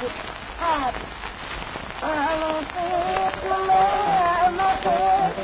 حاضر حاضر أنطيت ما مطيت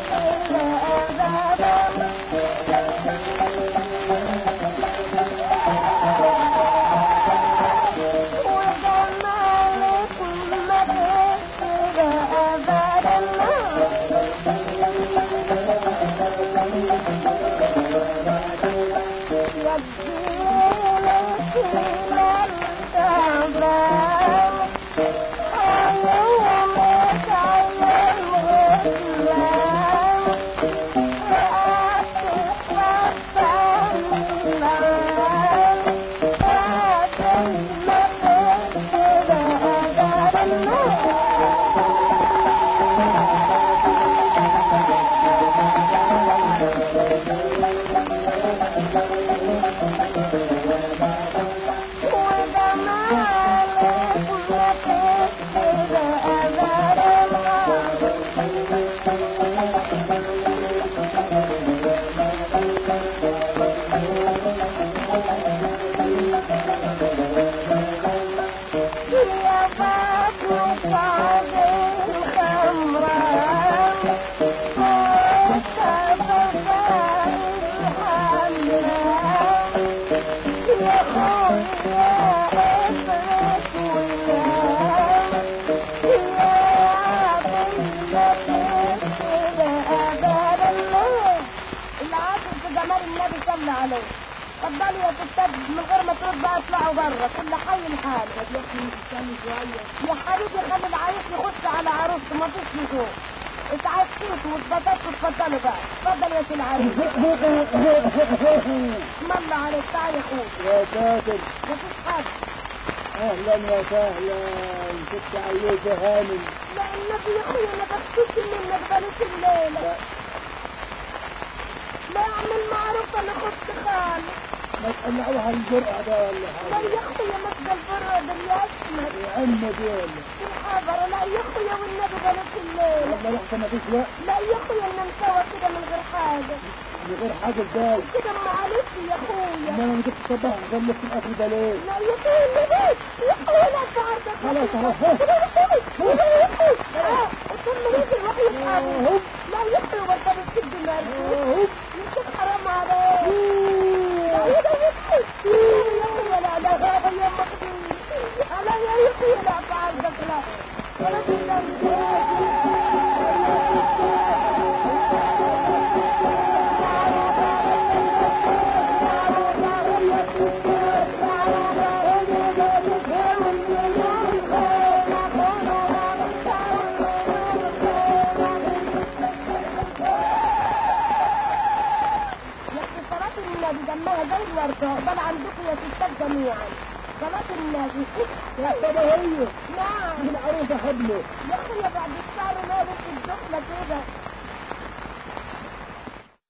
اتفضلوا يا ستات من غير ما ترد بقى اطلعوا بره كل حي لحاله. يا حبيبي خلي العريس يخش على عروسته ما فيش لزوم. اتعشيتوا واتبسطتوا اتفضلوا بقى. اتفضل يا سي العريس. اسم الله عليك. تعال يا اخويا. يا ساتر مفيش حاجه. اهلا وسهلا ست عيوشه هانم. لا النبي يا اخويا انا بخشيش منك بلاش الليله. لا اعمل معروف انا خدت خالص. ما تقلعوها الجرأة ده ولا حاجة؟ لا يا اخويا مسجى البرة بالياسمر. يا عم دول الحضرة. لا يا اخويا والنبي بلاش الليل. والله لحظة ما فيش وقت. لا يا اخويا ننام سوا كده من غير حاجة. من غير حاجة ازاي؟ كده معلش يا اخويا. ما انا ما جبت صباح غلت الاكل ده ليه؟ لا يا اخويا النبي يا اخويا لا تعرضك. خلاص يا اخويا يا اخويا ثم يجي الوحي يتقابل. لا يا اخويا وانت بتسد مالك يا حرام عليك. لا يا اخويا لا لا هذا يا مقدور. لا يا اخويا لا تعرضك. لا ولا دمها زي الوردة. بل عندكم يا ستات جميعا صلاة النبي. يا صباحية. نعم. من عروسة حبله. يا اخويا بعد الشهر مالك الدخلة كده.